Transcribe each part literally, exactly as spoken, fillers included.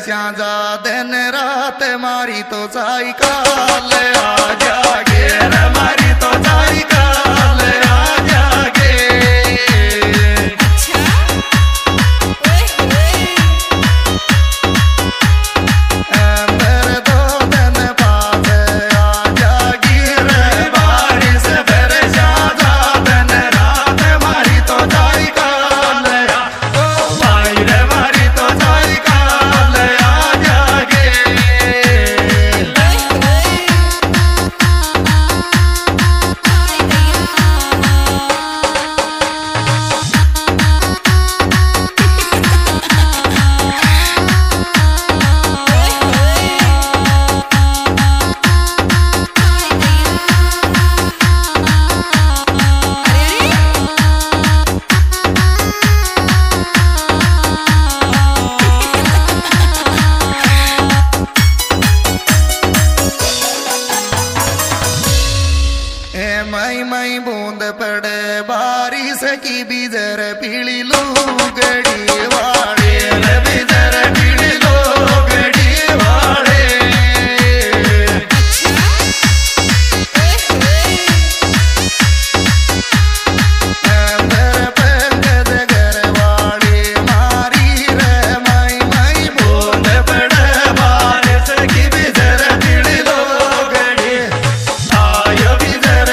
स्याजा दिन रात मारी तो जाई काल आ जागे रे मारी तो जाई काल आ जागे। मई मई बूंद पड़े बारिश की बिजर पीली लुगड़ी वाड़े बिजर पीली लुगड़ी वाड़े। अंदर पंकज घर वाड़ी मारी रे मई मई बूंद पड़े बारिश की बिजर पीली लुगड़ी आयो बिजर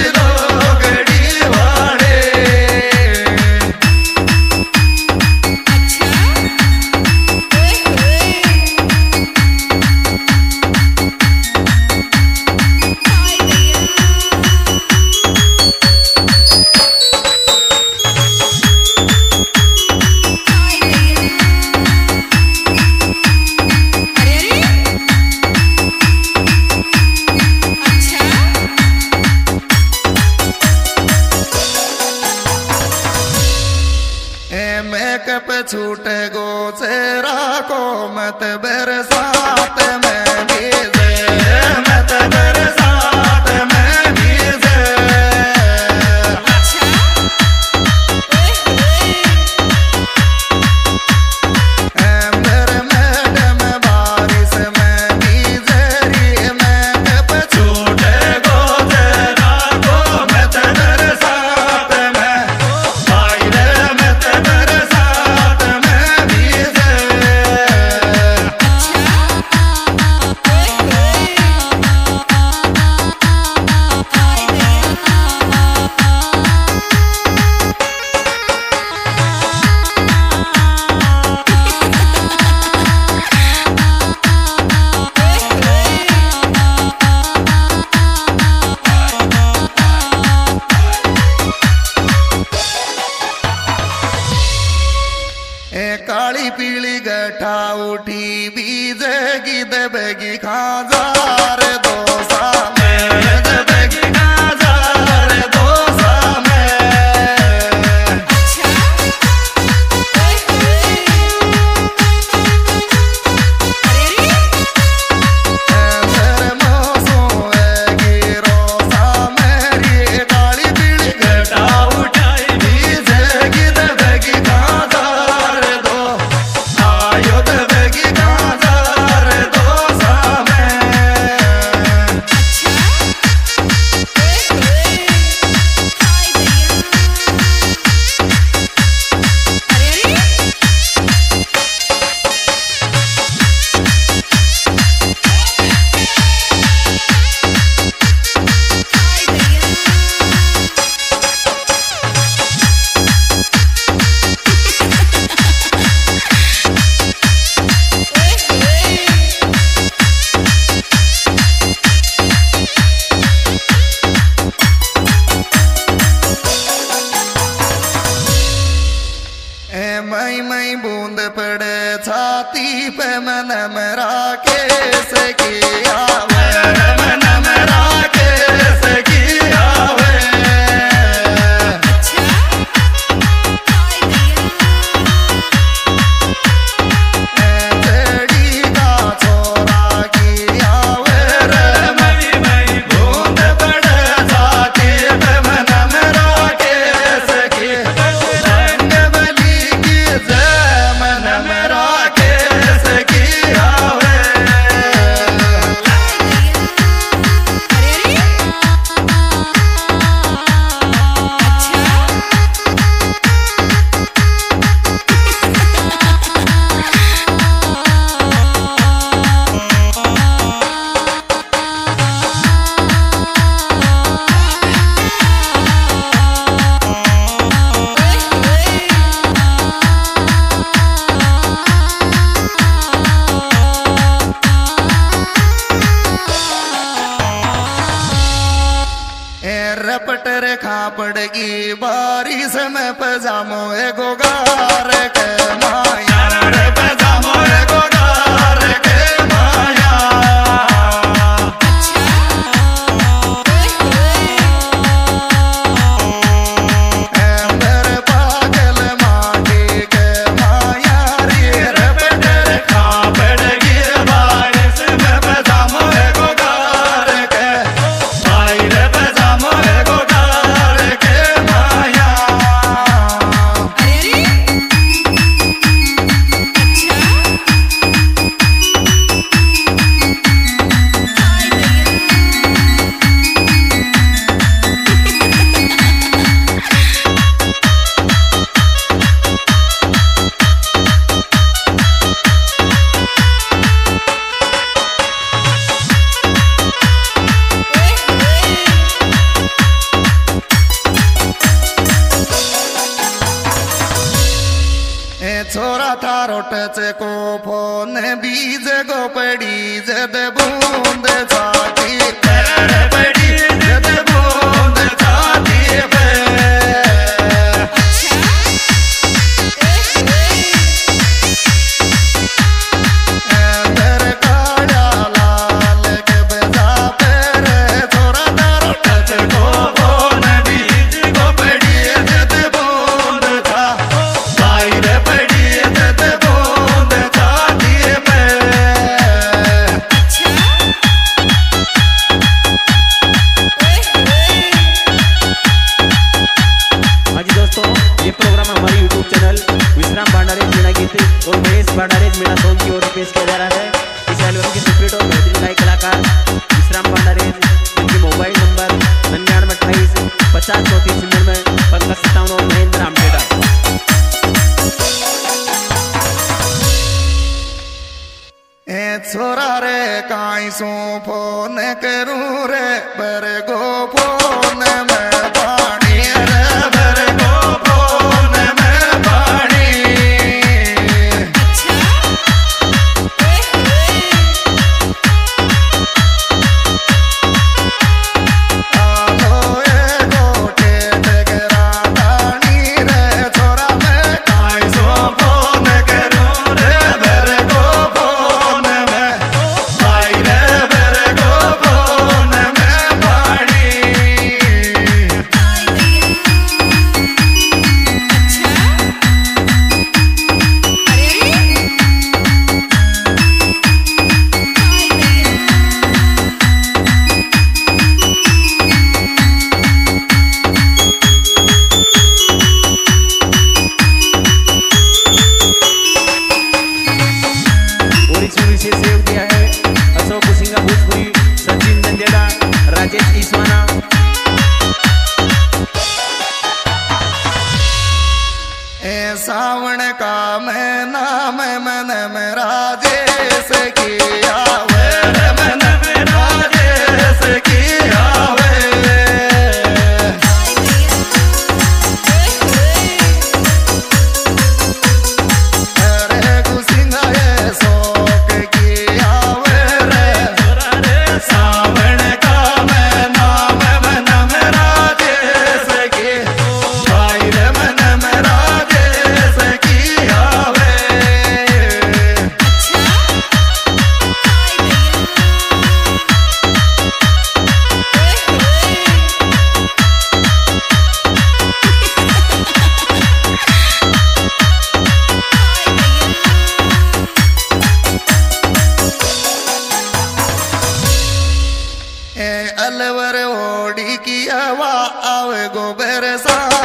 मेकअप छूट गो चेहरा को मत बरसात में भीजे मत बरसात में भीजे। मेरे मैडम बारिश में भीजे री मेकअप छूट गो चेहरा को मत बरसात में भाई रे मत बरसात में भीजे। काली पीली गठा उठी बीज की दबगी खाजार दोसा में दबगी खाजार दोसा में। मेरे मौसों की रोसा मेरी काली पीली गठा उठाई बीज की दबगी खाजार दो आयो दबगी खाजार दोसा में। मई मई बूंद पड़े छाती पे मन मरा के सकी आवे मन मरा के सकी आवे। जड़ी का छोरा की आवे रे मई मई बूंद पड़े छाती पे मन मरा के सकी मन मरा के सकी। रपट रे खापड़गी बारिश में पजामो ए गोगार के माया रे पजामो ए गोगार के माया छोरा थारो टच को फोन बीज गो पड़ी जद बूंद छाती पैर पड़ी जद बूंद छाती पे अंदर काड़ा लाल के बजा पैर छोरा थारो टच को फोन बीज गो पड़ी जद बूंद था पैर पड़ी और महेश भंडारे मीणा सॉन्ग की ओर पेश किया जा रहा है। इस एल्बम के सुपरहिट और बेहतरीन गायक कलाकार विश्राम भंडारे, जिनके मोबाइल नंबर निन्यानवे अट्ठाईस पचास चौंतीस निन्यानवे पंकज सत्तावन और महेंद्र आमटेड़ा। ए छोरा रे काई सो फोन करूं रे बर गो फोन में पानी रे बर गो फोन में पानी सावण का महीना में मन में राजेश की आवे मन में राजेश की आवे अरे गुसिंगा ये शौक की आवे रे सावण का महीना में मन में राजेश की भाई रे मन में राजेश की आवे अलवर ओड़ी की हवा आवे गोबर सा